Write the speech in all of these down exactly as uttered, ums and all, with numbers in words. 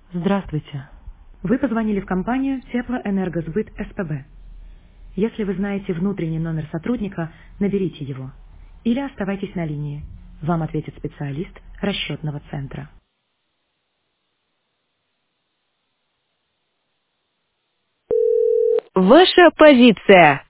Здравствуйте. Вы позвонили в компанию Теплоэнергосбыт СПБ. Если вы знаете внутренний номер сотрудника, наберите его. Или оставайтесь на линии. Вам ответит специалист расчетного центра. Ваша позиция.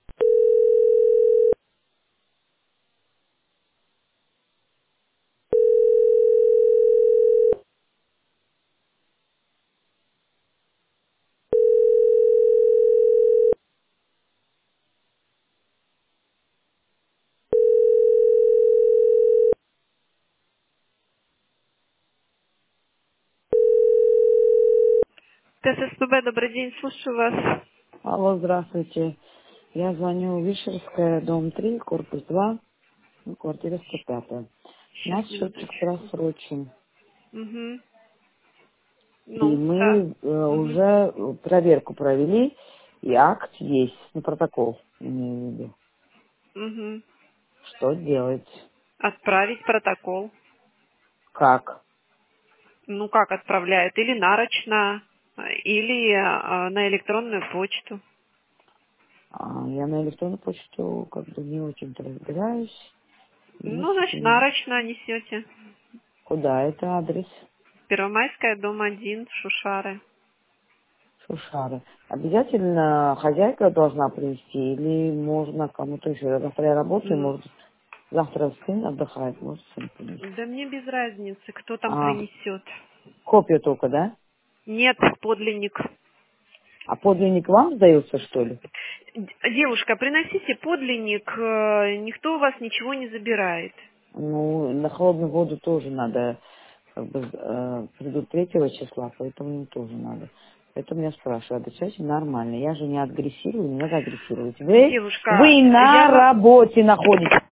ТССПБ, добрый день, слушаю вас. Алло, здравствуйте. Я звоню Вишерская, дом три, корпус два, ну, квартира сто пять. Сейчас, Наш счетчик минуточку. просрочен. Угу. И Ну, да. мы э, Угу. уже проверку провели, и акт есть, ну, протокол, имею в виду. Угу. Что делать? Отправить протокол. Как? Ну, как отправляют? Или нарочно, или а, на электронную почту. А, я на электронную почту как бы не очень-то разбираюсь. Ну, Есть значит, это- нарочно несете. Куда это адрес? Первомайская, дом один, Шушары. Шушары. Обязательно хозяйка должна привезти или можно кому-то еще? Завтра я работаю, Ну, может, завтра сын отдыхает, может, сын принесет. да мне без разницы, кто там А, принесет. копию только, да? Нет, подлинник. А подлинник вам сдается, что ли? Д- Девушка, приносите подлинник, э, никто у вас ничего не забирает. Ну, на холодную воду тоже надо, как бы, э, придут третьего числа, поэтому им тоже надо. Поэтому я спрашиваю, отвечайте нормально. Я же не агрессирую, не надо агрессировать. Вы, Девушка, вы я на вам... работе находитесь.